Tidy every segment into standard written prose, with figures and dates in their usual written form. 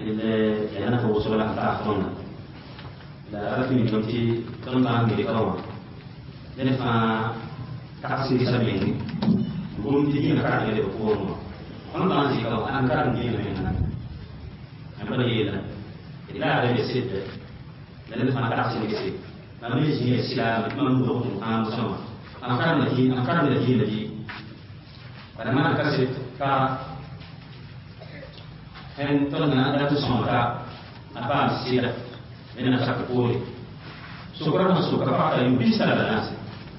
اللي يعني هو وصل لها تاخرنا لا أعرف إن كنتي كم كان بيكوا لأن تحصيل سبيني بقول تجينا كارد اللي بقولنا كم كان بيكوا أنا كارد جينا مننا أنا بديلا إلا هذا يصير لأن تحصيل يصير لما يجي السلام من دون أنا مسمى أنا كارد الجيل فلما كسبت hen tolna da tu sonta apa sida mena sakapuri sukra masuka pa yu bisa da nasi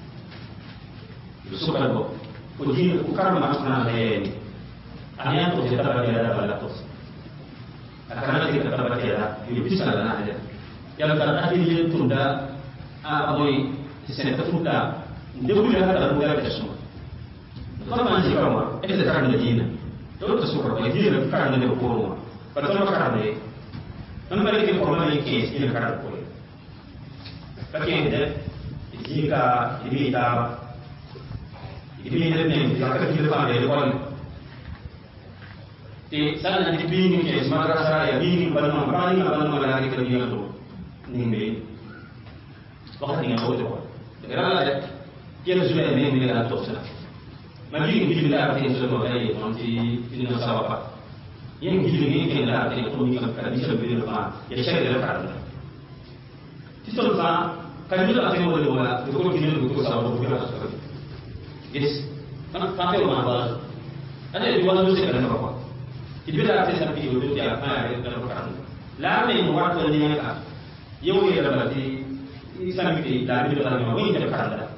sukra go ujin ukar masna le anya to jeta ba da balatos akana kita tabatera yu bisa da nasi ya ka ati tunda a boy senta tunda debu da da ruga da suma kama ji kama ita da kan da dina dole ta sukar ba jira karan da ko ruwa ba ta karan ne nan bare ke ko mai ke jira karan ko ba ke da jika ibi da ne ka ka jira ba da ko te sana ni bi ni ke madrasa ya bi ni ban ma ba ni ban ma la ke ni to ni be wakati ni ko to era la ke no sule ne ni la to sana magi ngi la ati so ay anti ina sawapa yen ngi ngi la ati ko ni ka di so bi la ya shay la ka ti so fa ka ni la ati mo le wala ko ko ni ko sawa ko ga so yes kan fa te ma ba ada di wala se ka na ba ti bi la ati sa bi do ya fa ya ka ka la me mo wa to ni ka yew ye la ti isa mi la bi la ma wi ta ka la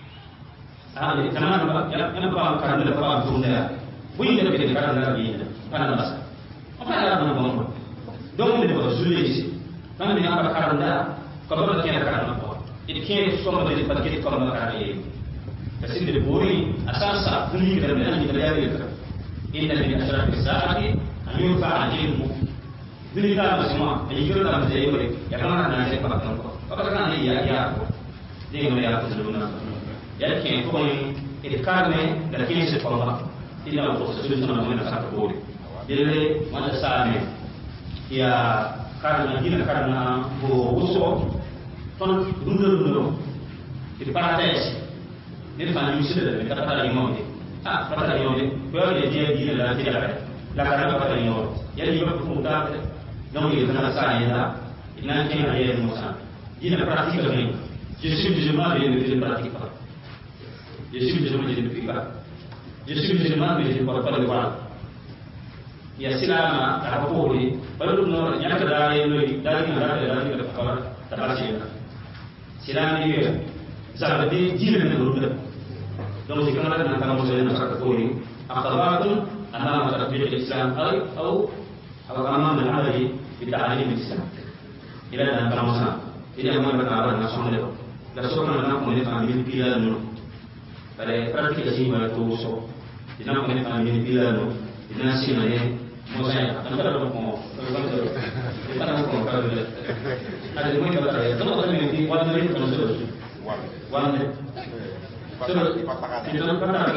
هذا كمان أنا بقى كارد بقى بقولها وين ده بيجي كارد لا بيجي أنا بس أنا أنا بقول دوم اللي بقول زوليس أنا من أنا كارد ده قبل كده كارد ما بقول إذا كان سوما ده بتجي قبل كارد إيه بس اللي بقولي أساسا كل كلام أنا بيجي إن الذي أشرك بالساعة أن ينفع عليهم ذلك مسمى يجري لهم زي ما يا كمان أنا ناسي بقى فقط كان يا دي ما يا كذلنا yake koi ikarne da kinse kwamba ila ko suluhu na mwana saka bore dile wanda same ya karna gina karna bo uso ton dundulo di paradise ni fa ni misile da ka tata ni monde tata ni monde ko ya je gina la tira la karna ka ni monde ya ni ba ko da non il kana sa ya ina ke na ye musa gina pratique ne je suis musulman et je pratique pas je suis musulman je ne prie pas je suis musulman mais je ne parle pas le Coran ya silama ta ko ni balu no nyaka da ye no da ni da fara ta ba shi silama ni ya sa da jina ne do da donc c'est quand même quand on se na ka ko ni aqrabatun amama tatbiq al-islam au amama al-amali bi ta'lim al-islam ila dan kamasa ila mo ba ta na sonle la sokna na ko ni fa mi pila no pada pratica si ma to so ina ko ne fa mi pila no ina si na ne mo sai antara ko para ko ka ada mo ka ta ya to ko ne ki wala ne ko so wala ne so ina ka ta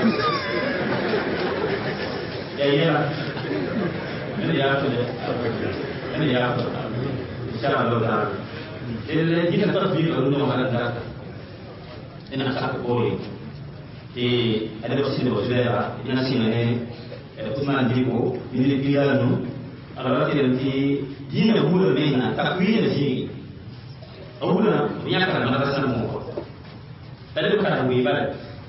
ya ya ini ya to ini ya to insya Allah il jina tasbih no ala da ina ka ko e ada aussi no vera ina sinane kuma ndiko ni pila no ala ti dina hulu mena takwina ji awula nyaka na madrasa mo ko tadi ka wi bala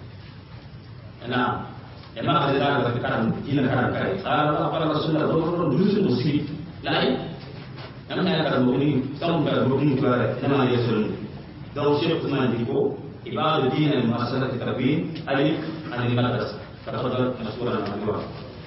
na ma ada da ka dina ka kai ala apa rasulullah sallallahu alaihi wasallam musi lai namanya ka mukmin samba mukmin kare nama yesul daw syekh kuma ndiko ibadu dina muasasat takwin alif an madrasa تفضل مشكورا مأجورا.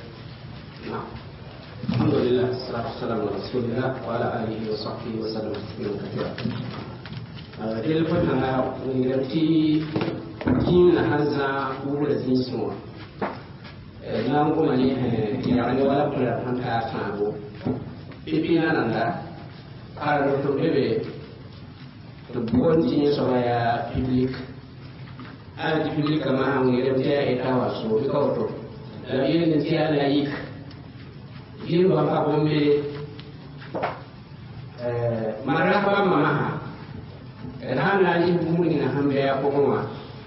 الحمد لله والصلاة والسلام على رسول الله وعلى آله وصحبه وسلم تسليما كثيرا. دل فتنا نغتي جين هذا هو الذي سمع. نعم كما يعني ولا بد أن تعرفوا. بيبينا نندا على الرتبة تبون جين سوايا public. Ada dipilih kemana mengirim dia etawaso, bikau tu. Lalu ini nanti ada ik. Ini bapa bombe pokwa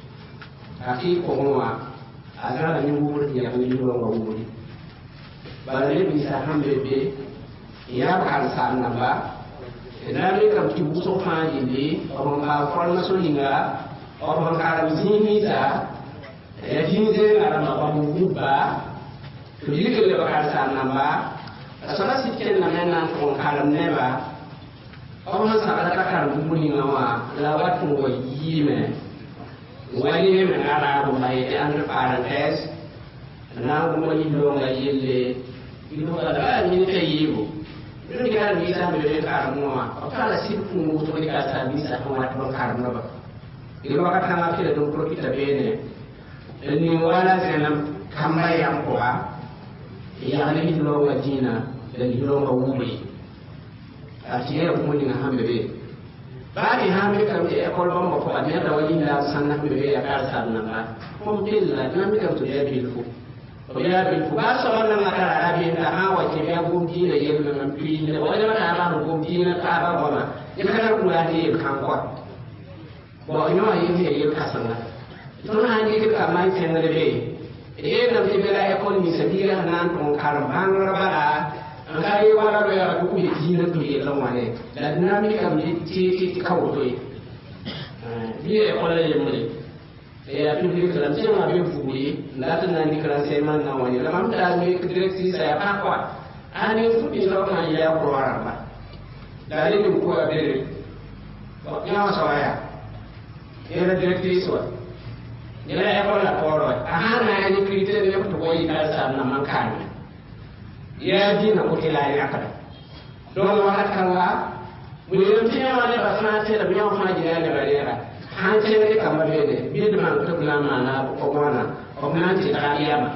aki pokwa azara ni wuri ya ni wuri bala ne bisa hambe be ya kan san namba ina ne kam ki buso fa yindi on ka formation linga on ka zini za ya jinje ara ma ba mu ba to yike le bakar san namba asala sikken na mena on kalam neba on sa ka ka mu linga wa la wat ko yime wani me ara bo mai entre parenthèse na mo ni lo nga yelle ino ala ni te yibo ino ga ni sa be ka mo o kala sipu mo to ni ka sa ni sa ko wat ba ka no ba ino ka ta ke do pro kita bene ni wala senam kamba yam ko ba ya ni lo nga dina da ni lo nga wuri a tiye ko ni na hambe be ba ni hambe ka be ko ba mo ko ne da wani da sanna be ya ka sa na ba ko dilla na mi ka to ya bil fu ya bil fu ba so wannan maka arabi da hawa ke ya gumji da yin nan fi ne wani maka ba mu gumji na ta ba ba ya kana kula da yin kan kwa bo ino yin ne yin kasana to na ni ka mai kan da be e na ti bela e ko ni sabira nan ko karam ban rabara an kai wala do ya ku bi jina to ye lawane da dinami kam ni ti kawo to yi bi e ko la yemre ya public lam se ma be fuuri la tan ni kran se man na woni lam ta mi directrice ya pa kwa ani fu bi ro ma ya ko waramba da ni ko abere ko ya so ya era directrice wa ni la e ko la ko ro ana ni critique ne ko ko yi ka sa na man kan ya dina ko tela ya kada don wa hakawa mu ne tiya ne ba sana ce da biyan fa jira ne ba ne han chere kama bene bide man to na mana ko wana o man ti ta yama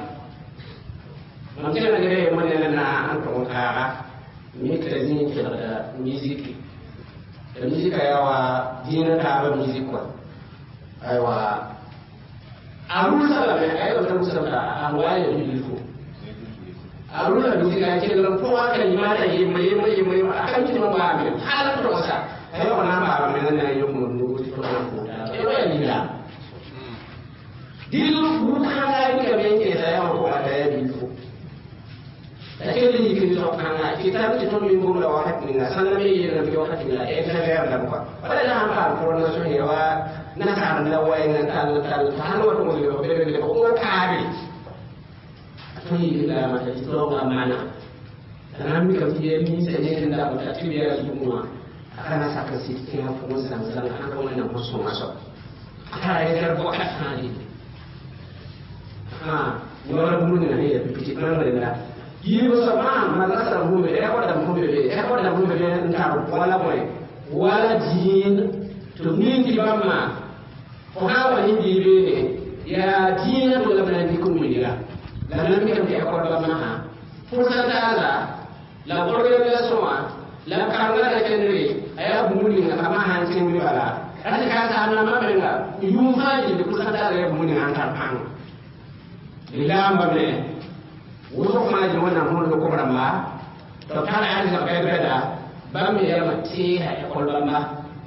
man chere na gere man na an to ka mi krezi ki da music da music yawa dina ta ba music ko aiwa arula la be ayo ta musala arwaye ni ko arula music ya ce da ko aka yi mata yi mai akan ki ma ba mi halan to sa ayo na ba mi nan ne yo mu ko to ko dil bukhara ni ka ben ke saya ko ada ya bifu lakini ni kini to kana kita ti to min gum la wakati ni sanna me yira bi wakati la e na ya da ko wala na ha ko na so hewa na ka na wai na tal han wa ko le be ko ka bi to yi la ma ti to ga mana na mi ka ti mi se ne da ko ta ti ya su mu kana saka si ke ha ko san san ha ko na ko so ma so ha ya ko ka hani ha wala mun ne ya bi nan da yi ba sama madrasa mu be e ko da mu be nta wala boy wala din to min di bamma ko ha wani di be ne ya dina to la ban di ko mi dira la nan mi kam e ko da bamma ha fursa ta la organisation la karanga da kenre aya bumuni na kama hancin mi bala ati ka ta na ma benga yu faji de kusa ta ya bumuni an ta pan ilamba be wo ma ji wannan mun ko bramba to kala an sa be beda ba mi ya mati ha e ko lamba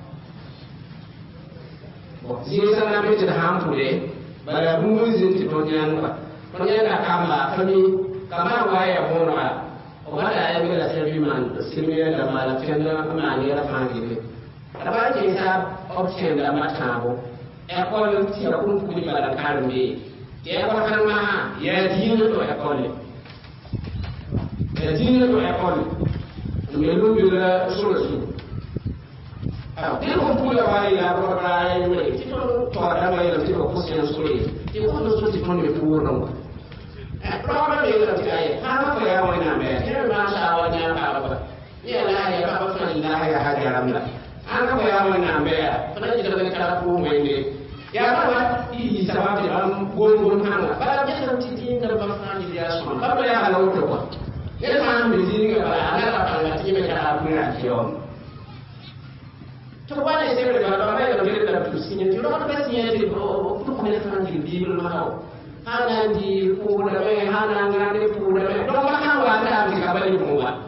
bo ji sa na mi ta ham pule bala bumun zin ti to nyan ba to yana kama fami kama waya bona wala ya bi da sai man sirriya da malakan da ma ne ra fangi ne da ba ke sa option da mata bo e ko ti da kun kudi ba da karme ke ko kan ma ya dinu to e ko ne ya dinu to e ko ne me lu bi da surasu a ke ko kula wai ya ko ba ya ne ti to da mai da ti ko kusin sura ti ko no so ti ko ne puro probably la tikai ha ko ya wani na me kira ma sha wani ya ba ba ya la ya ba fa ni la ya ha jaram da an ko ya wani na me fa ni da ne kala ko me ne ya ba wa i sababu da an gon hanga ba ya san ti din da ba fa ni ya so ba ya hala wuto ko ya ma mi din ga ba ala ka fa ti me ka ku na ciyo to ba ne sai da ba ba ya da da tusinya to ba ba sinya ti ko ko ne fa ni bi ma ha hana di pura me hana ngane pura me don ma kan wa ta bi ka bali mu wa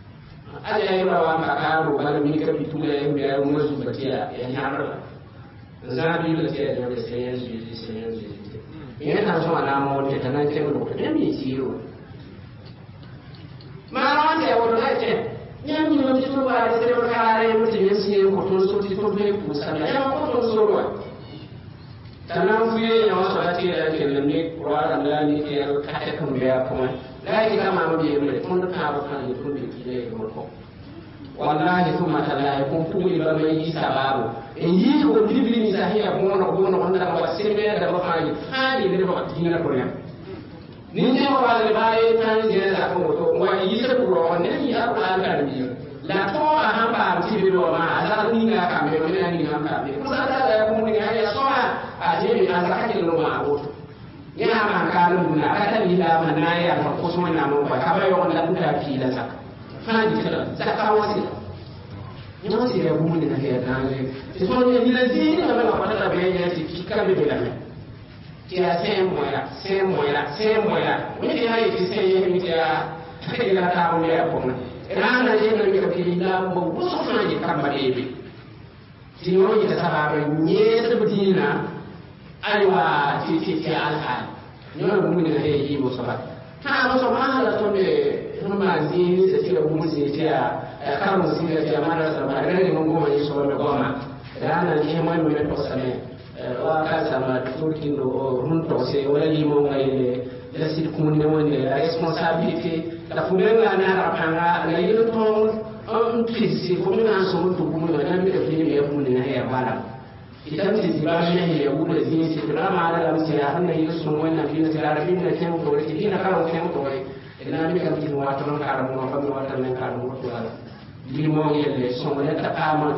aja yi rawa ma ka ro ba mi ka bi tule me ya mu su batiya ya nyaro zabi da sai da sai yanzu yana zuwa na mawata ta nan kyan lokacin ya mai zero ma wanda ya wata haike ya mi wata tuba da sai wata kare mutum ya siye hoton so ti to bai kusa da ya hoton so ruwa ta nan fiye ya wasu da ce da ke lalle ruwa da ni ke yar kata kan biya kuma da ya kama mu biye mai kun da ka ba kan tun da ke da mutum wallahi kuma tallahi kun fuyi ba mai yi sababu in yi ko bibili sahiya bona wanda ba sai mai da ba fani hali ne ba dina ko ne ni ne wa le baye tan je da ko to wa yi se ko ne ni ya ko an kan bi la to a han ba ti bi do ma ala ni ga ka me ne ni han ka me ko sa da ko ni ga ya so a je bi an ka ke no ma ko ya ma ka lu na ka ta ni da man na ya ko so na mo ba ka ba yo on da ta fi la sa fani kira zakawasi ina si ya bumuni na ya tanje se sono ni la zini na la patata be ya si kika be la me ya se moya mi ya yi se ye mi ya ke la ta mo ya ko na ina na je na mi ka ki la mo so na ji kamba be ti no yi ta sababe nye se budina aiwa ti alha ni na bumuni na yi mo so ba ta mo so ma la to be ma zini se ti la bumuni se ya kama singa ya mara sama rene mungu ma yeso wa goma dana ni hema mi me posame wa ka sama turki no runto se wala ni mo ngai la sid kumunde wonde la responsabilité la fumenga na rapanga na yelo to on pisi ko mi na so mo tukumu na mi da fini me fumunde na ya bala idan ti ba ne ya wuce zini se da ma da lam se ya hanna yeso wannan fini se da fini na tem to ri ina kala tem to ri ina mi kan ti wa to no kara mo fa mi wa tan kara mo to ala limon yelle son ya ta kama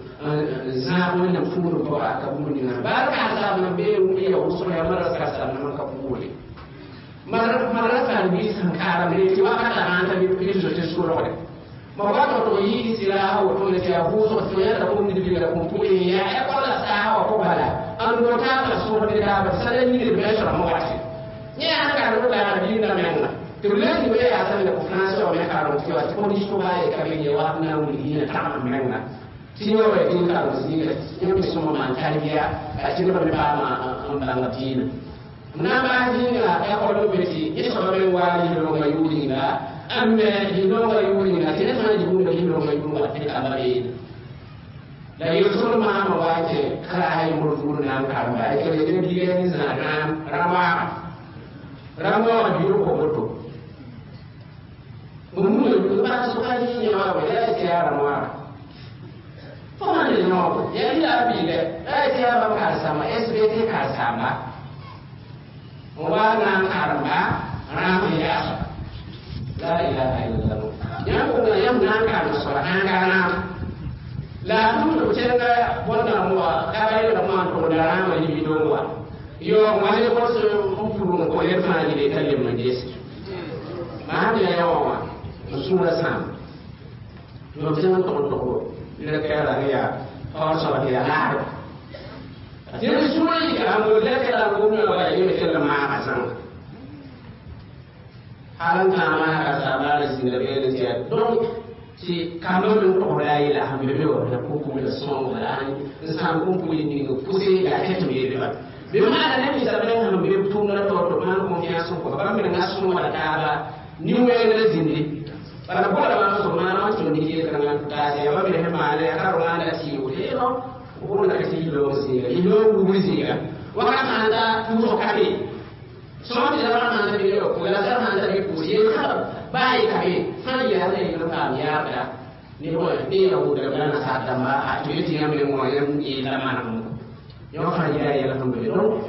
za wannan furu ko aka buni na barka ta na be mu ya uso ya mara ka san nan ka fure mara ta bi san kara ne ti wa ka ta ta bi ki so te so ro ma ba to yi sira hawo to ne ya huso to ya da ko ni bi da ko ya ya ko la sa hawo ko bala an do ta ta so da ba sadan ni da be so ma wati ne an ka ro da bi na menna Tulen juga ya asal dari Fransa orang kalau siapa pun disubah kami jawab na ulihina tak mengenal. Siapa yang kalau sini ini semua mantan dia, sini kami paham banggatin. Nama ini lah kalau besi, ini seorang wali hilang mayuri lah, ambil hilang mayuri lah, sini sana juga hilang mayuri waktu kabarin. Dari usul mana wajib kerana murmur nang kabar, kalau ini dia ni zanam ramah biru koboto. Umum ba su ka ni ma ba ya ce ya ramwa to ma ne no ya ila bi le ya ce ya ba ka sama SBT ka sama mu ba na karamba ran ya la ilaha illallah ya ko da yam na ka da so an ga na la mu ce ga wannan mu ka bai da ma to da ran ma yi do wa yo ma ne ko su mu furu ko ya fa ni da kalle mun jesu ma da yawa sura sam yo jangan toko ila kala ya awsa ya la jadi sura ni amu la kala ko mo wa yi kala ma asan halan ta ma ka sabara sin da be da don si kanon to da ila hambe do da ko ko da son da an san ko ko ni ko puse ga ta me ba be ma da nabi sallallahu alaihi wasallam be tun na to man ko ya so ko ba mi na so wala ta ba ni we na zindi Para bola ma so ma na so ni ke kan ta ya ba bi da ma le ka ro ma da ti o le no o na ti lo si ga ilo bu si ga wa ka ma da tu so ka be so ti da ma na bi lo ko la da ma da bi ku ye ka ba yi ka be fa ya le lo ka ya ba ni mo ni ya u da na sa da ma a tu ti ya me mo ya ni da ma na mo yo fa ya ya la ko be no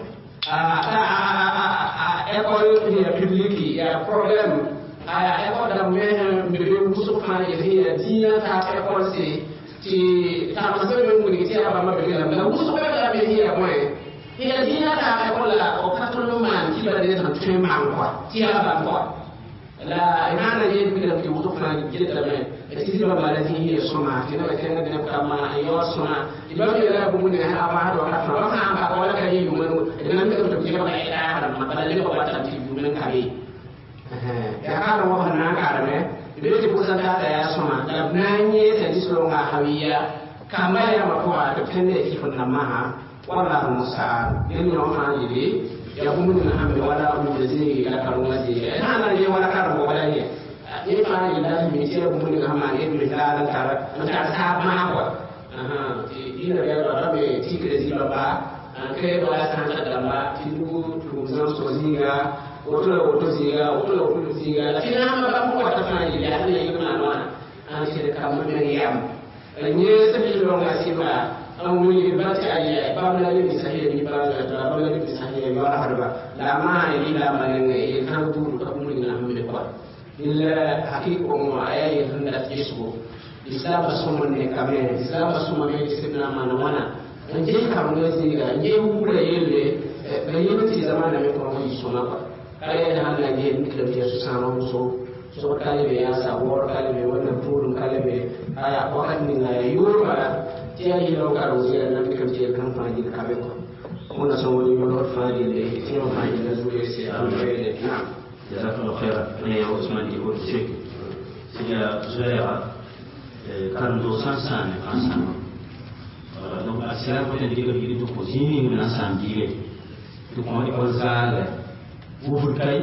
école publique ya problème école da men mi be musu fana ya hiya diya ta école se ti ta ma so men ngoni ti aba ma be la musu ko da be hiya mo hiya diya ta école la o patron man ti ba de tan tuen man quoi ti aba quoi la imana ye bi da ti musu fana ji da men ti ba ma da ti hiya soma ti na ke na de ka ma yo soma iba be la bu mun ha aba do ha fa ma ba ko la ka yi mu idan ka to ti ba ida ha ma ba le ko ba ta ti bu men ka be ya kana wa hana ka me be ti kusan ta ya soma da nanye ta ji so nga hawiya kama ya ma ko ta tende ki fun na ma wala musa yen yo ma yidi ya ko mun na hambe wala mun zai la karunga zai ana ne wala karunga wala ne ni fa ila mi ce ko mun ga ma ne bi la tara ta ta ma ko ina ya rabe tikre ziba ba kai ba san da ba tilu to zan so zinga woto ziga lakini ama ba ko ta fa ila ya ne yuna wana an ce da kamar ne yam nye sabi lo ngasi ba amuni ba ta ayi ba mun ne sahihi ni ba ta ba mun ne sahihi ba harba la ma ni la ma ne kan du ka mun ne na mun ko illa hakiko mu ayayi handa yesu islam sumu ne kame islam sumu ne sibna mana wana nje kam ne ziga nje wure yelle ba yenti zamana me ko yi sona ba kare da halla ne ni da yesu sama muso so kalibe ya sa wor kalibe wannan turun kalibe aya wakan ni na yurba tiya yi lo ka rozi na bi kam tiya kan fani da kabe ko muna so wani mo fani da tiya fani da zuwa sai an bayyana na jazakallahu khairan ne ya usman di ko ce siya zuwa kan do sansan ansan donc asira ko tan diga diga ko jini na san diga to ko ko zala wufur kai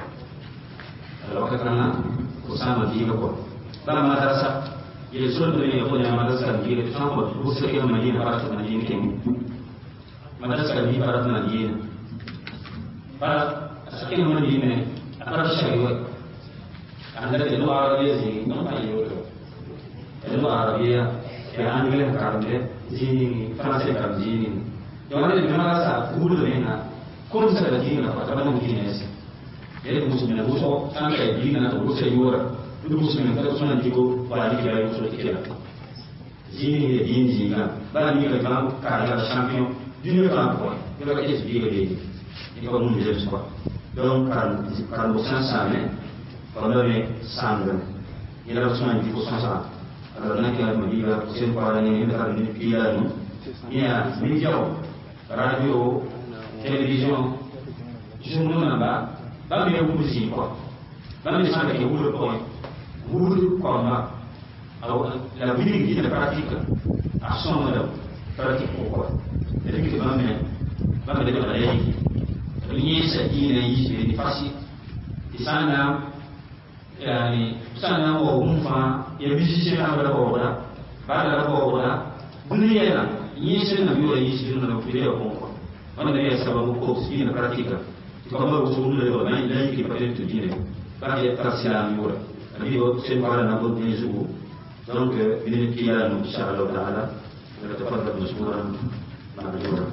wakatana kusama diga ko bala madrasa ile sunna ne ko ne madrasa diga to ko busa ke madina barata madina ke madrasa bi barata madina bara sakin madina akara shaywa anda de do arabiya zi no ayo do arabiya ya angle karande jini français kar jini yo ne madrasa kudu ne na ko sa da dina ko ta ban dina yadda musulmi na muso an kai dina na to sai yora duk musulmi ka suna digo ba ni kira muso kira jini ne din jinga ba ni ka kan ka ya champion dina ka ko yo ka je diga de ni ko mun je ko donc kan bo san same ko do ne sangan ila suna digo sansa alors na ka ma diga sen ko ala ni ka ni pila ni ya ni jaw radio télévision journaux na ba me wuzi ko ba me sa ke wulo ko ma alors la vie de pratique action de pratique ko et que ba me de la lei ni sa ina yi ni fasi isana yani sana wo umfa ya bisi na ba da ko da duniya na yi sai na biyo yi sai na ko da ko wannan ne sababu ko ina pratique kama usulul leo na ile kipate tudine bali tasila miura ndio sema na ngo nizugu donc ile kila no inshallah taala natafadhal mashkuran maadhura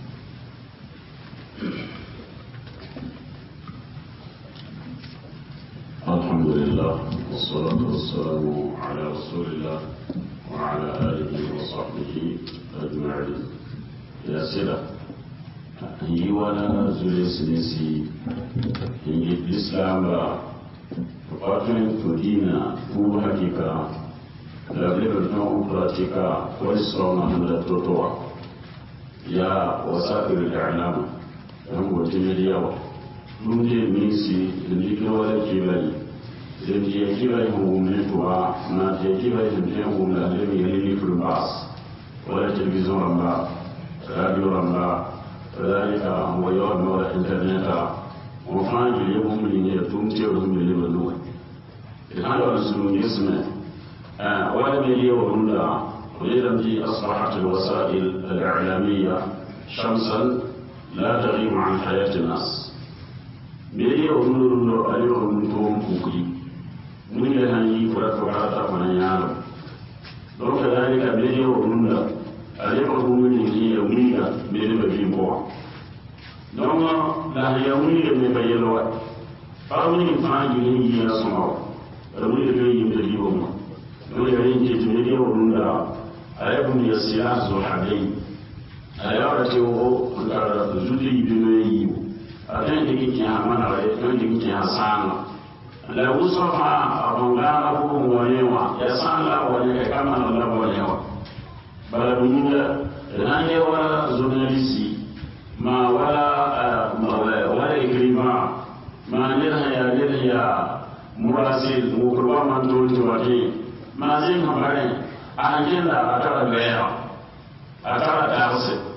alhamdulillah wassalatu wassalamu ala rasulillah wa ala alihi wa sahbihi ajma'in ya sira yi wani zure sinisi yi islam ba fatin tudina ku hakika labirin don pratika wani sauran da totowa ya wasafir da alama don gwajin yawa mun je minsi da jikin wani kibari da je kibari hukumin tuwa na je kibari da je hukumin da mai yanayi furbas wani televizyon ramba radio ramba ذلك هو يوم ولا إنترنت وفان اليوم من يتوم تيرهم من اليوم الآن رسول يسمع ولا اليوم لا ويرمي أصبحت الوسائل الإعلامية شمسا لا تغيب عن حياة الناس اليوم اليوم توم فوقي من يهني فرات وحاتا فنيانا لو كذلك اليوم لا aliyekuwa mwini ya mwinga mbele bimbo noma la ya mwinga mbebayelo pa mwini mfanyi ni ya somo mwini ndio yimbe libomo ndio yinje tumeli orunda ayabu ya siasa habai ayara tewo ngara zuli bime yiwo atende kiti hamana wale atende kiti hasana la usafa abongana ko mwonewa ya sala wale kama na labolewa bala dunia nane wala journalisti ma wala écrivain ma lena ya murasil mukurba man tolto wati ma zin habare ajenda atara beya atara darse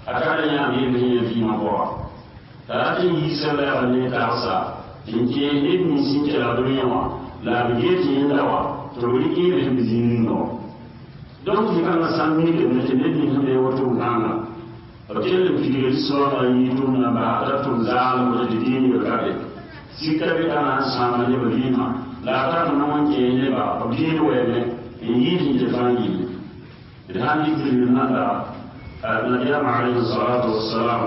akara ya mi fi ma bo ta tin yi sala ne ta sa tin ke ibn sin ke la duniya wa la bi ti inda wa to ri ke bi bizin no donc di kan san mi ke ne ne ni ne wato ngana akele fi so na yi dum na ba da tun zal mu da dini ga kare sika bi kana sama ne barima la ta na wanke ne ba dini wa ne yi ni da fangi da handi bin na da النبي عليه الصلاة والسلام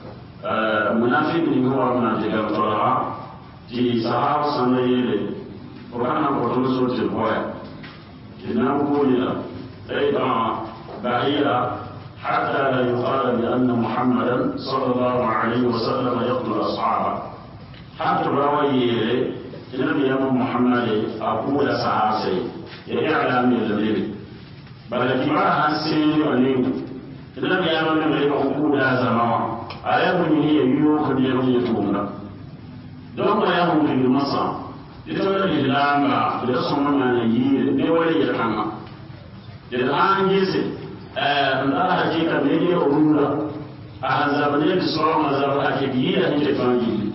منافق هو من جل وعلا في صحابة سنيل وكان قتل سوت البويا جناب قولنا أيضا بعيدا حتى لا يقال بأن محمدا صلى الله عليه وسلم يقتل أصحابه حتى روايه النبي محمد أقول صحابي يعلم الذي بل كبار حسين وليه idan ya nuna mai ba ku da zama a yabu ne ya yiwo ka da ya tuna don ba ya mun da masa ita da lamba da sun mana yi ne wani ya kama da an yi sai da hakika ne ya urura a hanzabane da sauran mazaba ake biyi da hake fangi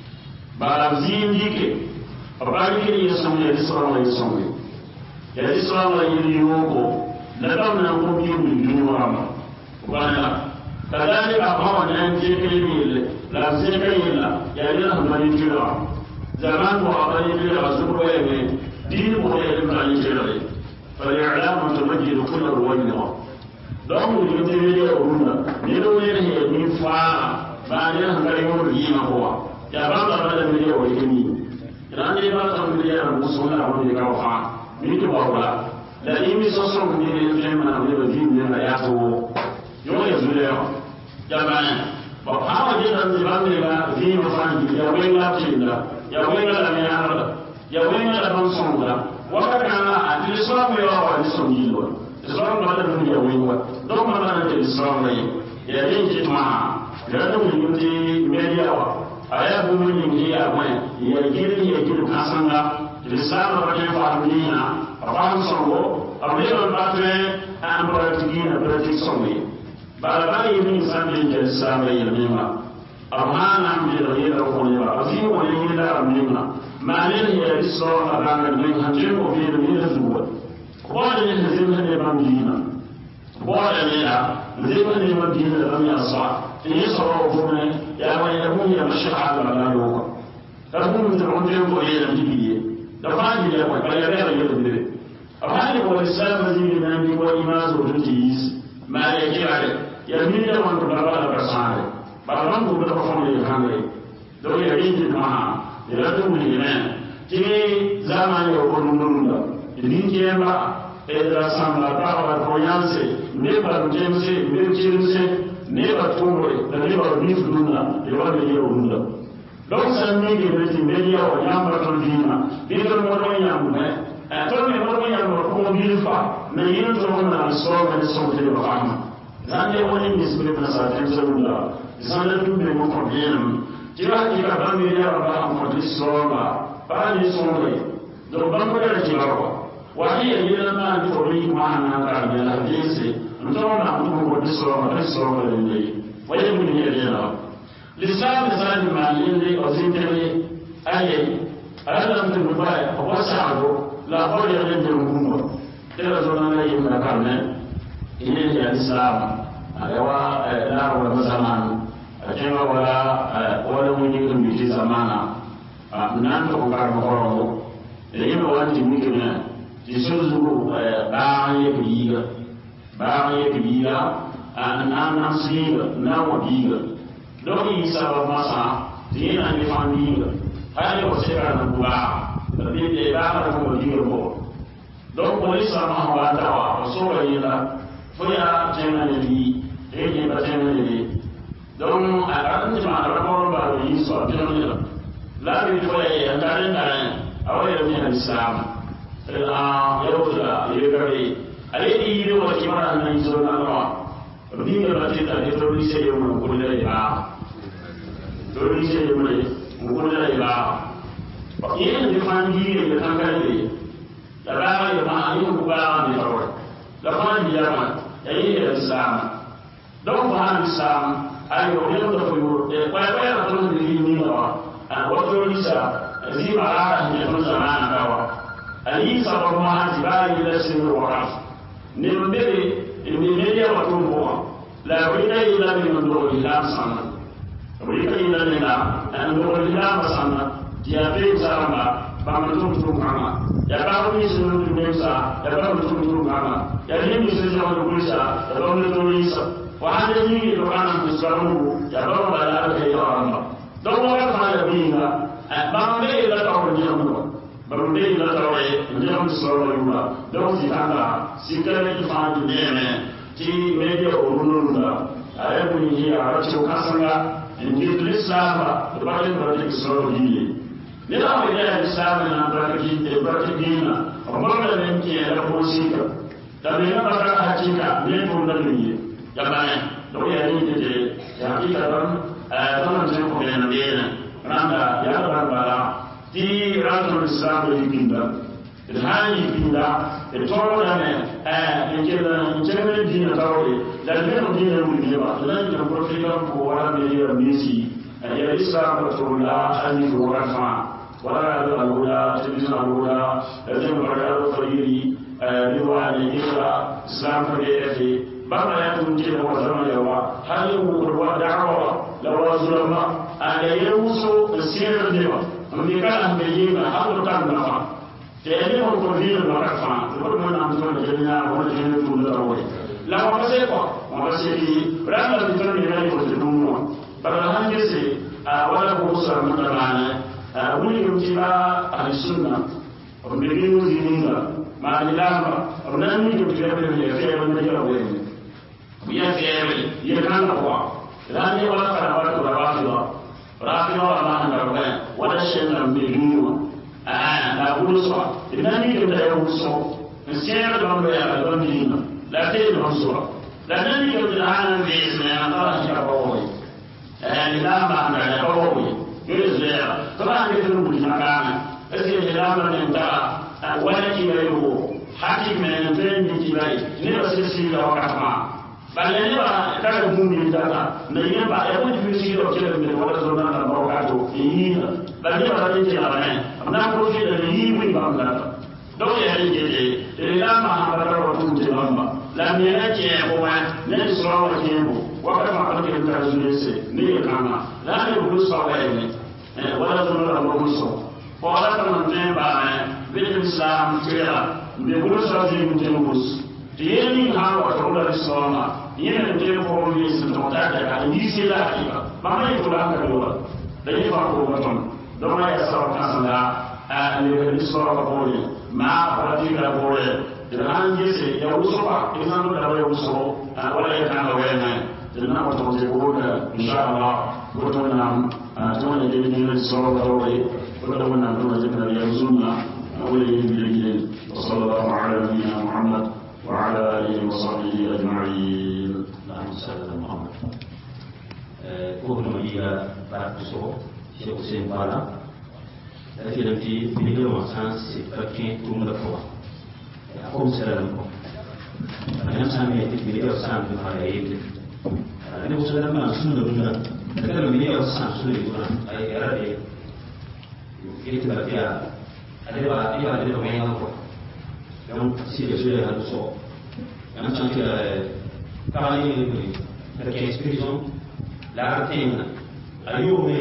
ba labzin dike a bari ya samu ya sauran ya samu ya sauran ya yiwo ko da ɗaunan ko biyu da duniya ma وانا كذلك أقوى أن تكلمي لا تكلمي لا يعني نحن من الجرع زمان وعطاني الجرع زبر ويمين دين مخير من الجرع فالإعلام تمجد كل روينه دعم الجميع يقولون ندون هي من فاعة ما نحن كريمون رجيم هو يا بعض هذا من يوجدني يعني بعض من يرمسون أو يكافع من تبارك لا يمي سوسو من الجميع من الجميع من حياته yau ya zule yawa jama'a ba hawa jiran ziban ne ba fi mafangi ya wai lafiya da ya wai ga da ya harda ya wai ga da ban son da waka kana a islam ya wa islam yi lo islam ba da duniya wai wa don ma da islam ne ya yin kitma da da mun yi media wa aya bu mun yi ya mai ya giri kasanga islam ba ta fahimina ba son go abin ba ta an praktiki sonne بعد يمين سامي الإسلام يمينا أمانا بغير قولنا أفي ولينا أمينا ما لن يسوع أبانا من هجم وفي من الزوج قال إن زمن المدينة قال لنا زمن المدينة لم يصع يسوع فمن يا ويلهم يمشي على ملاك تقوم تقولون وإلى الجبية دفعني يا ويل يا ويل أفعل والإسلام مزيد من أمي وإيمان وجنتيس ما يجي عليه يمين يوم تبارك بساره بعدين تقول بفهم الإنسان لو يريد معه يرتب الإيمان كذي زمان يقول نورنا إذن كيما إذا ساملا كارا كويانسي نبى جيمسي نبى نبى تومري نبى نيفلونا يوم يومنا لو سامي كبرتي مليا ويام بترجينا بيدر مرة يامنا أتوني مرة يام كم بيلفا نيجي نتونا الصور من الصوت اللي بفهمه zane wani misbiri na satin zarula zanen dubbe makwabinin kira kira ba mai yara ba a kwadis soba ba ne sonai don bankwada da kirawa wani yayi na na bi kori ma'ana ka da lafiyarsa mutum na mutum kwadis soba da ne wani mun yi yana lissafi zane malin ne a zintare ayayi a yanar mutum ba a wasu abu labarai da yankin hukumar kira zo na yi na karnen ini ya Islam ayawa la wala zaman ajenga wala munyi kumbi zamana nan to ngar mo ko yimo wanti mikina jisuzu ba ye biga an siga na wa biga do yi sabab masa dina ni famiga hali ko sera na buba bi de ba ka ko biga ko donc police ma wa tawa so wa yila foya tena ne bi e ba tena ne bi donc a ran ti ma ra ko ba yi so tena ne la bi foya ya tare tare awai da min islam yau da ya gare ale yi ne wa kimara nan so na rawa bi ne ba ta da to ni sai mu kullu ya to ni sai mu kullu ya ba yin da fangi ne da tangare da ba ya ma yi ku ba ne farwa da fangi ya ma yayi da islam donc han sam ayo ne do ko kwa na to ni wa wato lisa zima ara ni to zamana kawa ali sababu mahazi bali la sinu wa ne mbele ni media wato mo la wina ila min ndo ila sana wina ila ila ndo ila sana dia be sama ba mutum kama ya ba ni sunu dunesa ya ba mutum kama ya ni sunu dunesa ya ba mutum lisa wa hada ni do kana musaru ya ba ba la ta ya amma don wa ka da binga ba me la ta ko ni amma ba me la ta wa ni amma soro yuba don si kanga si kana ni fa ni ne ti media urununda ayi ni ya ra cho kasanga ni lisaba da ba ni soro ni nila mai da lissafi na barkidina amma da yanke ya posika da mai na baka hakika ne to da ne ya bayan da waya ne da ya hakika ban wannan sai ko ne ne randa ya barbara ti ratul lissafi dinda da hani dinda da to da ne yake da jami'in dinna tawaye da ne dinna ne ba da ne profila ko wala ne ya misi ya lissafi to la ani ko rafa ولا الأولى تلفزيون الأولى الجمع الرياض الخيري نوع الإقرأ إسلام فريقي بعد يكون كده وزمان يوا هل هو دعوة لو ظلم على يوسف السير الدواء من كان بيجينا حق كان نفع تأليه الكثير مرفع تقول من أمثال الجنة والجنة والدروي لا ما بسيطي رأنا بترمي غير وتدوم بعد هنجسي ولا بوصل مدرانه wuli yutiba al-sunna ombeginu zininga maalilamba onani yutiba ya fere na jara wewe ya fere ya kana kwa lani wala kana watu rafida wala anda wala shena mbeginu la uso inani ndio ya uso sera ndio ya ndina la tena uso la nani ndio ana mbezi na Allah shabawi lilamba anda ya bawi يزيا طبعا يفرق المكان أزيد جلامة نمتع ولا كبيره حكي من الانتين بكبير نبا سلسلة وكحما بل نبا كاربون من داتا نيبا يقول في سيرة وكذا من الولا زرنا الموقعته إينا بل نبا رجل جلامة نقول في الهيب بامداتا دو يهي جدي لما حبر وطن جلامة لم ينجي هو نسرع وكيبه وكما قلت التعزيز نيكانا لا يقول صوائني ولا تنور أبوه ولا تنتين بعد بالإسلام كذا بيقول سازي متنبوس تيني ها وتقول الإسلام ينتين فوق يسنتوتاك على يسيلا كذا ما يقول عنك دولا ده يفعل بطن دوما يسرع كسلا الإسلام بقولي ما أقولي بقولي الآن يسي يوسف إذا نقول يوسف ولا يكان وينه لنا وتوزيعون إن شاء الله وتونا تونا جميل الصلاة والروي وتونا تونا جميل يرزقنا أولي بالجيل وصلى الله على نبينا محمد وعلى آله وصحبه أجمعين. اللهم صل على محمد. كل ما يجا بعد بسوا شيء حسين بالا. لكن في فيديو مثلا سيفكين توم لفوا. أقوم سلامكم. أنا سامي في فيديو سامي هاي. أنا بقول لك ما سنو دبنا كلام مني أو سامسونج يقولنا أي أرادي يكتب فيها أدبا أدبا ما ينقص يوم سيرة هذا الصوت أنا شانك كاري لكن إسبريزون لا أتينا اليوم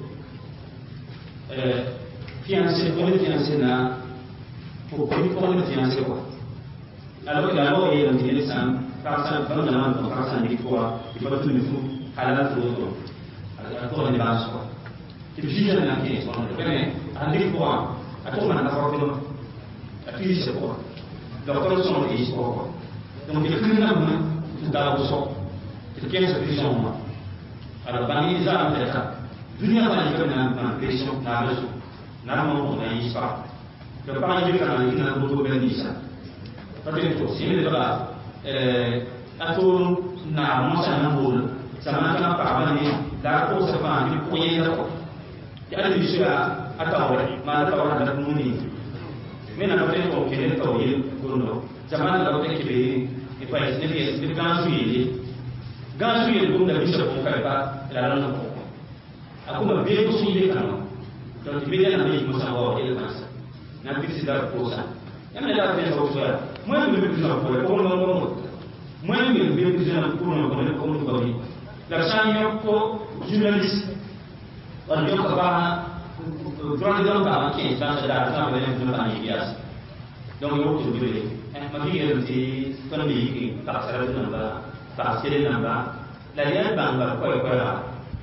fiancé na pour fiancé quoi alors que là-bas il y a un petit sang personne dans la main personne dit quoi il faut tout le fou à la photo à toi les bases quoi tu vis dans la pièce on le connaît à dire quoi à toi on a la photo à qui c'est quoi la photo sont les quoi donc il faut que nous dans le son c'est qu'est-ce que c'est moi alors parmi les armes de ça dunia bana ko na pression na rasu na mo na isa da pa ji kana ina ko to ben isa patin to sine da ato na mo sa na bol sama ka pa bani da ko sa fa ni ko yin da ko ya da bisira atawa ma da tawa da muni mena na patin ko ke da to yin ko no zaman da ko ke be e pa ne ke kan su yi Gansu yel dum da bisa ko kai ba la lan ko. Akuma be ko sun yi kan. Donc be yana ne musa wa el kan. Na bi si da ko sa. Yana da be so so ya. Mo be be so ko ko mo mo. Mo be be so na ko no ko ko mo ko bi. La sanyo ko journaliste. On yo ko ba droit de l'homme ba ki sa da sa be ne ba ni bias. Donc yo ko bi. Ma bi el ti kono bi ki ta sa da na ba. Pasir namba, layan bangga koi la,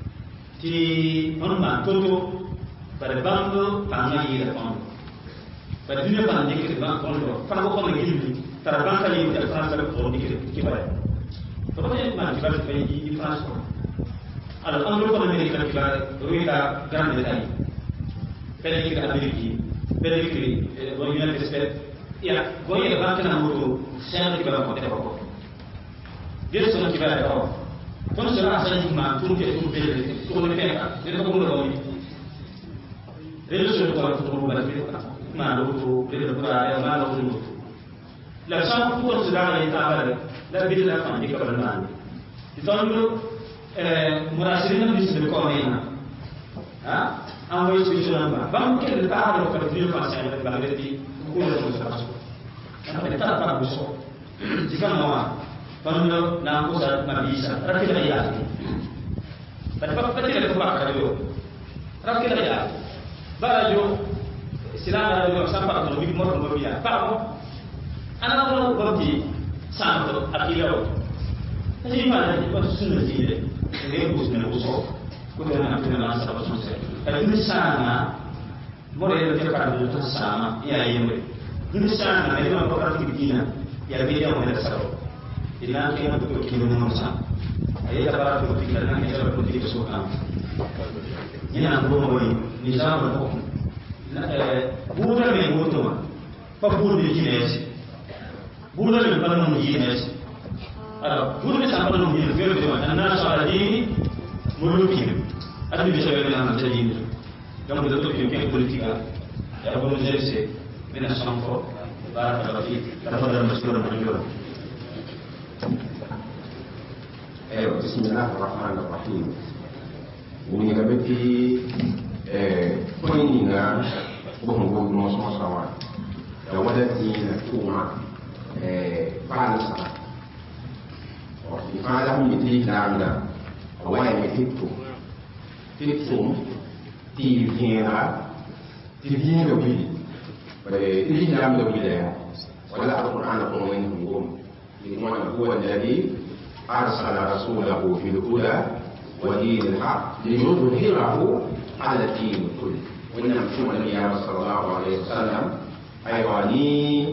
ti orang toto pada bangga tanya ia pun, pada dunia pandai kita bangga kontrol, kalau kau lagi ni, terbang kali ini terus ada orang kita, kalau yang mana kita pergi di France, ada orang orang Amerika kita, kita grand sekali, pergi kita Amerika, pergi ke United States, ya, kau yang bangga nama itu, saya kita bangga apa? Dia sudah kita tahu. Kalau sudah asal cuma turun ke turun peka, dia tak boleh lagi. Dia sudah tahu turun balik. Mana tu, dia berada mana tu. Laksana pun sudah ada tahu. Lebih dari apa yang kita pernah. Itu dulu murasirina bisa berkoordinat. Ambil isu nama. Bangkit tahu kalau dia pasal bangkit di kuliah sudah masuk. Apa tak apa besok. Jika mau Kalau nak usah mabisa, rakyat rakyat. Tapi apa tidak terpakai itu? Rakyat rakyat. Baju silang ada sampai kalau bikin motor mobilnya. Pak, anak orang berarti sampai akhirnya. Jadi mana? Itu sudah jadi. Ini bukan usul. Kita nak kenal sama sama. Kalau ini sana, boleh terkadang itu sama. Ya, ini. Ini sana, itu apa orang bikinnya? Ya, dia orang dasar. Jadi nanti yang betul kita mengusaha. Ayat apa itu kita nanti kita berpikir kesukaan. Ini nak buat nizam berhukum. Bukan yang utama. Pabur di Chinese. Bukan yang paling Chinese. Bukan yang paling Chinese. Kerana nasi ini mulukin. Ada bisa berjalan macam ini. Kamu betul yang politika. Ya boleh jadi. Bina sampo. Barat lagi. Dapat dalam masyarakat berjuang. Bismillahirrahmanirrahim. Ini kami di poin ini na bukan semua sama. Kalau ada di rumah bangsa, di mana mesti landa, awak mesti tu di hina lebih, di landa lebih dah. Walau Al-Quran pun menghubung, di mana buat jadi أرسل رسوله بالهدى ودين الحق ليظهره على الدين كله. وإنما شو النبي صلى الله عليه وسلم أيواني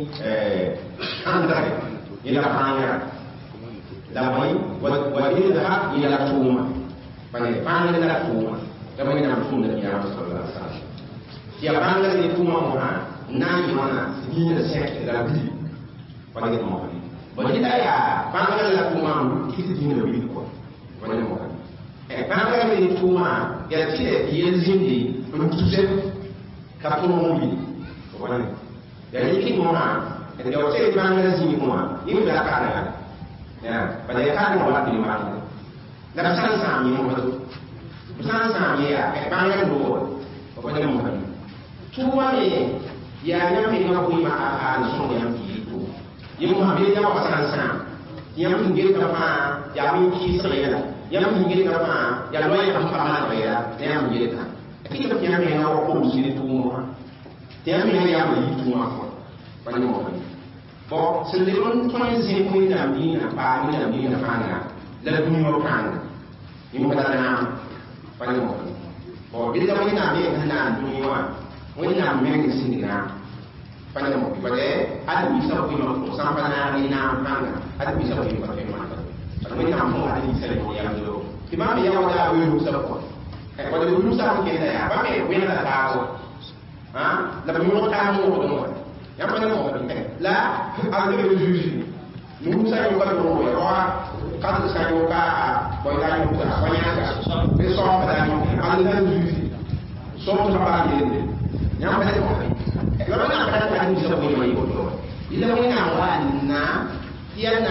أندري إلى فانيا دمي ودين الحق إلى توما فانيا إلى توما كما إنما شو النبي صلى الله عليه وسلم يا فانيا إلى توما مهان ناي منا دين السكت لابد فانيا مهان. Bagi saya, panggilan laku mahu kita dina lebih kuat. Banyak orang. Panggilan ini cuma yang tidak diizini untuk satu mobil. Banyak. Jadi kita mana? Kalau saya panggilan sini semua, ini belakang kan? Ya, banyak kan orang di mana? Dan sama ini betul. Sama ya, panggilan dua. Banyak orang. Cuma ni, yang kita punya makan semua yang itu. Yang mengambil yang pasangan, yang menggil kerana yang mungkin saya, yang menggil kerana yang lain tanpa saya, yang menggil kan. Kita punya yang awak pun sini tu semua, yang yang itu semua, banyak orang. Bo sendirian pun sini pun nabi, apa lalu dunia orang, ini bukan nama, banyak orang. Bo bila kita nabi kena dunia, kita nabi sini kan. Pada mau pada ada bisa punya sampai hari enam mana ada bisa punya bagaimana tapi namun ada bisa yang dulu di mana yang ada dulu support pada dulu sama kita ya pakai benda tahu lebih mudah kamu semua yang mana mau lah ada juzi dulu saya bukan dulu ya kalau saya buka boleh buka banyak besok ada juzi soal apa ini yang mana Kalau nak kata bisa boleh ikut. Bila kita awalnya, dia nama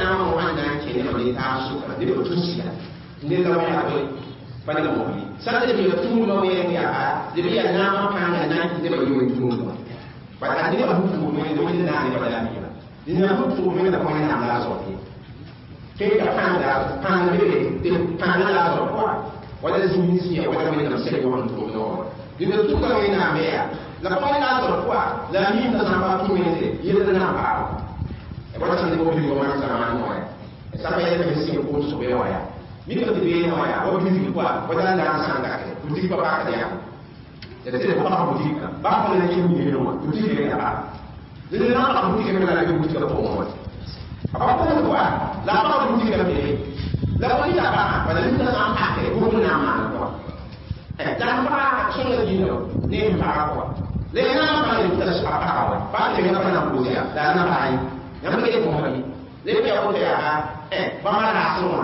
fãa na n kẽne b taab sʋka neb b tũsya ned la wẽga koe pa ne mogi sã n leb yaa tũudmã wẽng yaa leb yaa naamã pãnga na n nebã yoe tũudmã bala nebã sẽn tʋʋm wẽnde wẽnd na n nebã la mɩɩma dẽnna sẽn tʋʋm wẽnda kõ wẽnnaam la a zɔk ye kẽnga pãng bebe tɩ pãng la a zɔk pʋa wala zĩig-sia wala wẽnnaam sɛb wa n tʋʋm noogã dẽnna tʋka wẽnnaam me yaa la pa wẽnna a zɔk pʋa la a miim t'a sã n pa tũ wẽnde yella na n paam wala sẽn dɩ wa bilgã wãn zãmaan wã sã pa yɛl me sẽn pʋʋm sʋbe wã yaa mika tɩ beene wã yaa wa bilg pʋa wala n daan sãn gake butik pa pakd yaa ya tɩ d pag butika bak pa na kẽ yẽene wã butik rẽnda pa dẽnna na n pag butika me la be butika pʋgẽ wã a pa pʋgẽ pʋa la a pag butika me la wa yɩla pa wala nina sã n pake bũmb na n maan pʋa la n paa sõnga dĩinã ne n paga pʋa la ya na n paa ne t'a a paga wã paa tɩ wẽnga pa na n pʋʋs yaa la a na paa ye yãmb ke põsga ye le pɩa woto yaa bãmba raasẽ wã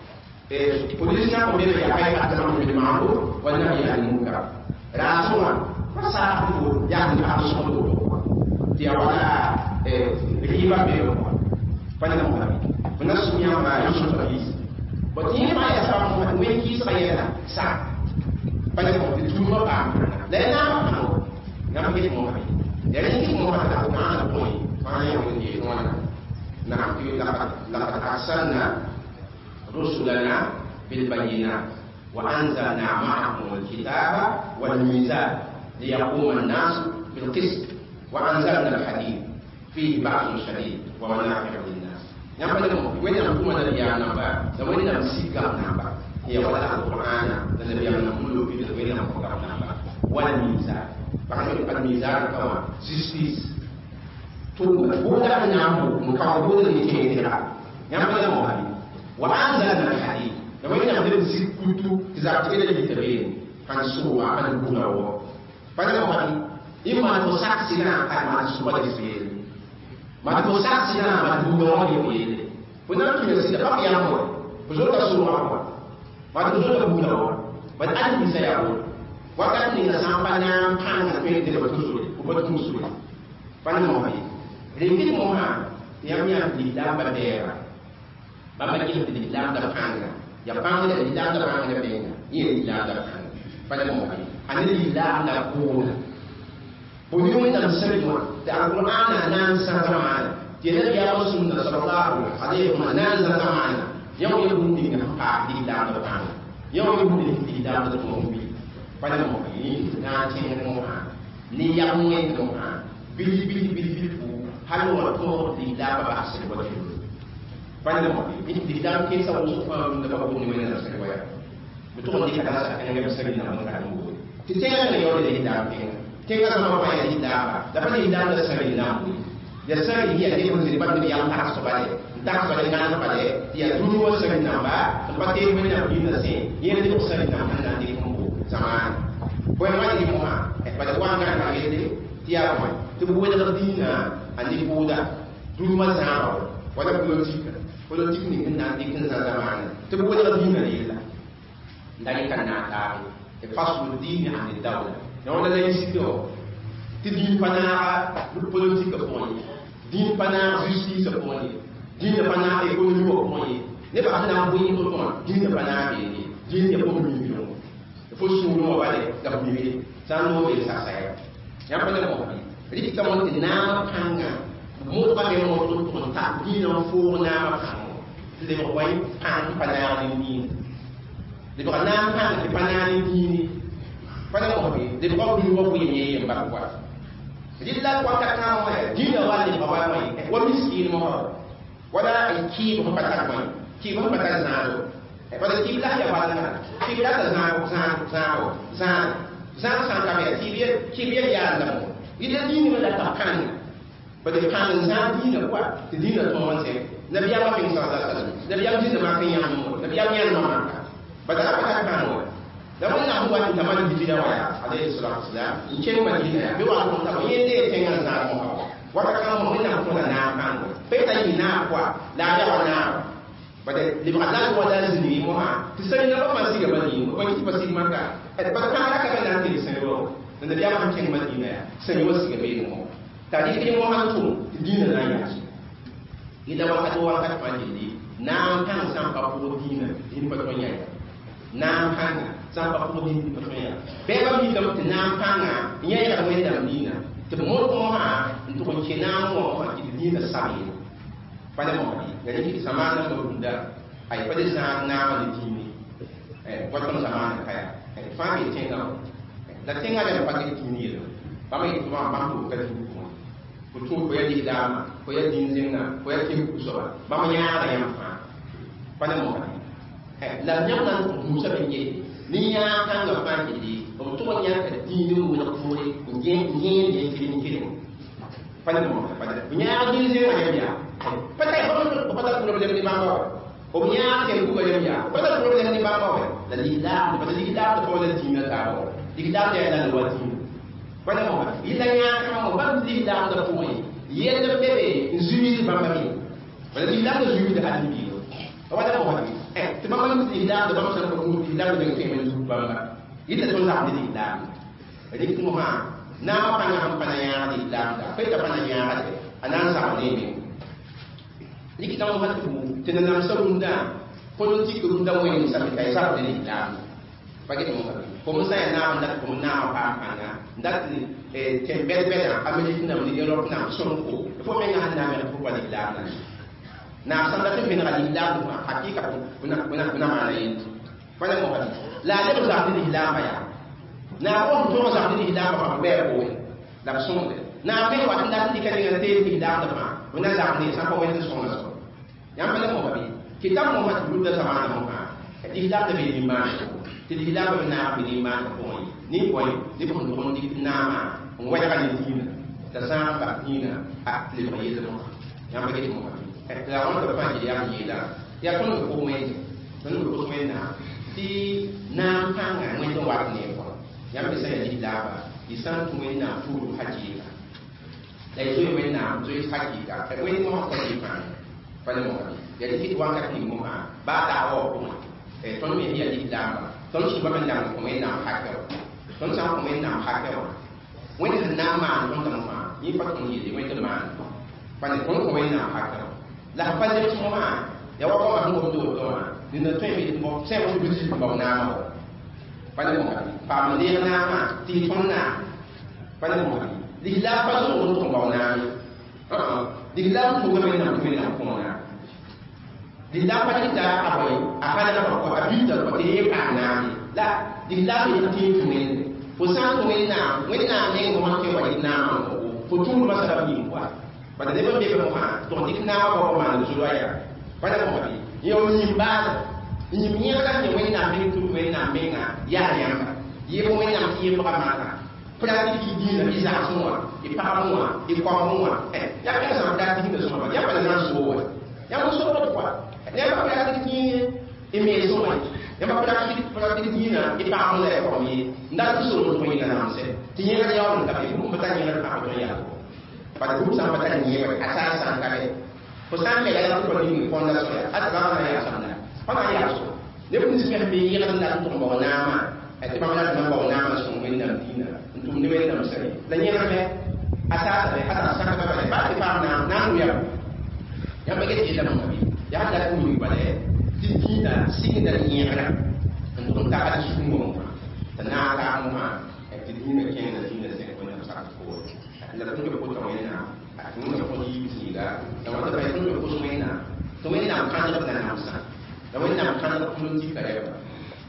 polisi na ko be ya kay ka dama be maambo wala ya ni muka raasẽ wã pa saag tɩ yaa ne paam sõmd woto tɩ ya wala rɩɩbã be wã pa ne moga fo na sũ yãmba yãmb sõmda yiis ba tɩ yẽ maa yaa sabab wẽn kiisga yɛla sa pa ne moga tɩ tũudmã paam la ya naamã pãng yãmb get moga ya rẽn moga la maana põe fãa yã wẽn yeel wãna naam tɩ laqad arsalna رسلنا بالبينات وأنزلنا معهم الكتاب والميزان ليقوم الناس بالقسط وأنزلنا الحديد فيه بأس شديد ومنافع للناس. يقول لهم وين نقوم بالبيان نبأ وين نمسك نبأ هي ولا القرآن البيان نقول في وين نقوم نبأ والميزان. بعد الميزان كمان justice. تو بودا نعمو مكان بودا يتيجي يقول لهم وأنزلنا الحديد لو إن أقدر نسيكوتو إذا أقدر نجتبين كان سوى كان بولاو فأنا مهني إما توسع سنا كان ما تسوى تسويل ما توسع سنا ما تبولاو يويل فنان تجلس تبقى يا مول بزول تسوى ما تزول بولاو بدأت بسيارو وقت نيجا سامبانا كان نبين تبتوسول وبتوسول فأنا مهني ريكي مهنا يامي أبدي بديرا bamba kɩ tɩ d laamda pãnga ya pãngda d laamda pãngda benga yẽ d laamda pãnga pa la moga a ne d laamda koona bõ ne wẽnnaam sẽn wã tɩ alqur'ana na n sã zamaana tɩ ya nabiyaamã sũnna salallahu alayhi wa na n zã zamaana yã wa ya bũmb ninga sẽn paak d laamda pãnga yã wa ya bũmb ning tɩ d laamda tõog wi pa la moga yẽ tɩ na n tẽng mosã ne yam wẽnd mosã bil pʋʋ hal wa tõog d laamba bagsd wa tɩ Pada mo, di dalam kisah Mustafa mendapat bunyi mana saya bayar. Betul di kata saya yang bisa kita mengatakan bu. Tidak ada yang di dalam ini. Tidak sama apa yang di dalam. Dapat di dalam saya di dalam. Jadi saya dia pun dilibat dengan yang tak sebagai. Tak sebagai dengan apa dia dulu saya nambah. Tempat dia punya bina sih. Ia dia saya nambah nanti kumpu sama. Boleh mana di rumah. Pada uang kan lagi dia apa? Itu boleh berdina. Andi budak. Dulu masa wala politique ni na di kan zaman te bu wala dina yella ndari kan na ta e fasu dini an dawla no wala lay sito te din pana politique ko ni din pana justice ko ni din pana économie ko ni ne ba na bu ni ko din pana be din ya ko mi no fo su no wala da mi san no be sa sa ya pa ko ri ta mo ni na panga mo pa le mo to ta ni no fu na ma le mo wai an pana ni le ko na an pana ni pana mo bi le ko ni wo ni ye ba kwa dilla ko ta ka mo di na wali ba wa mai wa miskin mo wala ai ki mo pa ta mai ki mo pa ta na do wala ki la ya wala na ki la ta na ka me ki bi ya na mo ida ni ni la ta kan ba de kan na di na kwa di na to man se nabi ya fi sallallahu alaihi wasallam nabi ya jinda ma kan yan mo nabi ya yan ma ba da ka kan mo da wannan huwa ta man di da waya alaihi salatu wasallam in ce madina bi wa ko ta yende tenga na mo wa ka kan mo ina ko na kan pe ta yi na kwa la ya na ba da li ba da wa da zini mo ha ti sai na ba ma siga ba ni ko ki ba siga maka ba ka ka ka na ti sai ro nabi ya kan kin madina sai wasu ga bai mo ta di kin mo han tu dina na ya ila wakati fajiri na kan san pa ko dina din pa to nyaya na kan san pa ko din pa to nyaya be ba mi dam te na kan nyaya ka we dam dina te mo ko ha nto ko kina mo fa ki dina sabi pa da mo ga ni samana mo bunda ai pa de sa na ma ni dini wat kan samana kaya fa mi tenga la tenga da pa ki dini ba mai to ba ko ka dini kutu ko ya di dama ko ya din zinga ko ya kim kusoba ba ma nya da yam fa pa mo la nyam nan musa be ye ni ya kan ga fa ki di o to nya ka di ni mu na ko ni nge nge kiri pa mo pa da nya din zinga ya pa ta ko pa ta problem ni ba ko o nya ke ku ga ya pa ta problem ni ba ko la di da pa di da ko la di na ta ko di da ya la wa di wala mo ila nya ka mo ba di da da ko yi yenda bebe nzumi ba ba mi wala di da nzumi da hadi wala mo hadi te ba ma di da da ba sa ko di da da ke men zu ba ba ila to la di da ri ko ma na pa na pa na ya di da da pe ta pa na ya hadi anan sa ne ne ni ki ta mo hadi te na na sa runda politique runda mo ni sa ka sa di da pagi mo hadi ko mo sa na na ko na pa na dat tembel bela Amérique na ni Europe na sonko fo me nga na me ko di la na san da te na di la ma hakika kuna ma na yin wala mo hadi la le za di la ma ya na ko to za di la ma be ko la sonde na me wa nda di ka ni te di la ma una za ni sa ko wente songa so ya me mo hadi kitab mo hadi lu da sama na mo ha di la de bi ma ti di la ba na bi ma ko ni ko ni ko ndo di na ma ngwaya ka ni dina ta sa ba dina a le ba yele mo ya ba ke mo la on ko fa ji ya ni la ya ko ko me ko me na ti na ka nga ngwe to wa ni ko ya ba sai ji la ba di san tu me na fu haji ka la ji me na zo haji ka ko ni mo ko ji pa le mo ya di wa ka ni mo ba da o ko to me ya ji la ba to shi ba me na ko me na ha ka ton sa ko me na ha ka when the nama on the ma ni pa ko ni when the man pa ni ko ko na ha ka la pa de mo ma ya wa ko ma ngo do to ma ni na to mi mo se mo bi si ba na ma pa ni mo pa ma de na ma ti ton na pa ni mo di la pa so mo to ba na di la ko ga me na ko na di la pa ni da aboy a ha na ko a bi da ko de pa na la di la ni ti ko me ko san ko na ne ko ma ke wa na ko tu ma sa bi ko ba da ba be ko ma to dik na ko ma su ya ba da ko bi yo ni ba ni mi ka ni we na me tu we na me nga ya ya ma ye ko we na ti ba ma ka pra ti di na isa so wa e pa mo wa e ko mo wa ya ka sa da ti ni so ba ya ba na so wa ya mo so ko ko ya ba pra ti ni e me so wa ya ba pra ti ni na e pa mo le ko mi nda so mo ni na se ti ni ga ya mo ka bi mo ta ni na ka to ya pada group sama pada ni ya asas angkare pesan mereka itu berdiri fondasi atau apa yang sana apa yang so dia pun sebenarnya biar anda untuk membawa nama itu mana membawa nama semua dalam dina untuk menemui dalam seri dan yang apa asas sangat apa paham nama yang begitu dia dalam nabi yang ada kumi pada dina sing dari yang untuk tak ada semua tenaga rumah itu dina kena dina saya punya sangat kuat la tun ko to mena tun ko yi bi da da wata bai tun ko mena to mena kan da na sa da mena kan da kun ji kare ba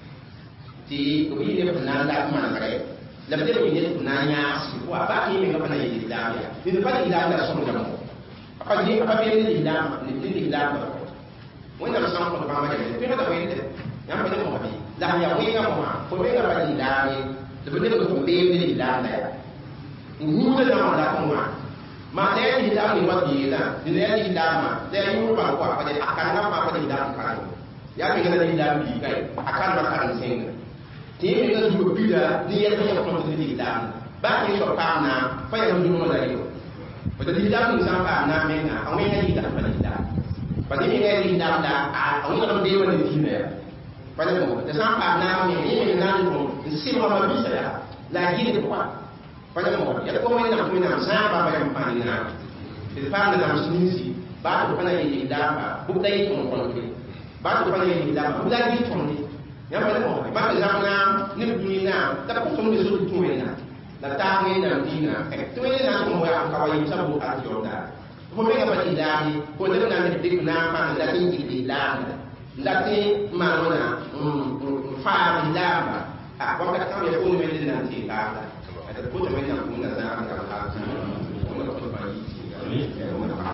ti ko yi ne na da ma kare la de ko ne na nya si ko ba ki me ko na yi da ya ni ba di da da so da mo apa ji apa be ni da ni di da ba wanda san ko ba ma da pe da bai ne ya ba ne mo bi da ya we ga mo ko be ga ba di da ni da be ko be ni da da ngule na ma da ko ma de ni da ni wa di da ni de ni da ma de yu ba ko pa de akan na ma pa di da ka ya ke ga ni da bi kai akan ba kan sen ti ni ga du bi da ni ya ta ko di da ba ni so pa na pa ya ni mo da yo pa di da ni sa pa na me na au me na di da pa di da pa di ni ga di da da a au ni ga de wa ni ti ne pa de mo de sa pa na me ni na ni mo si mo ma bi sa ya la gi de kwa pada mo ya ko me na sa ba ba yang pani na de pa na sunisi ba to pana yi dama bu dai tun kon ke ba to pana yi dama bu dai tun ni ya ba ko ba ka zamna ni ni na ta ko sun su tun na la ta ngi na dina to ni na ko ya ka wa yi sabu a joda ko me ga ba ti dami ko da na ni dik na ma da tin ki dami da tin ma na fa di dama a ko ka ta ya ko me ni na ti da da ko ta me na ko na za ka ka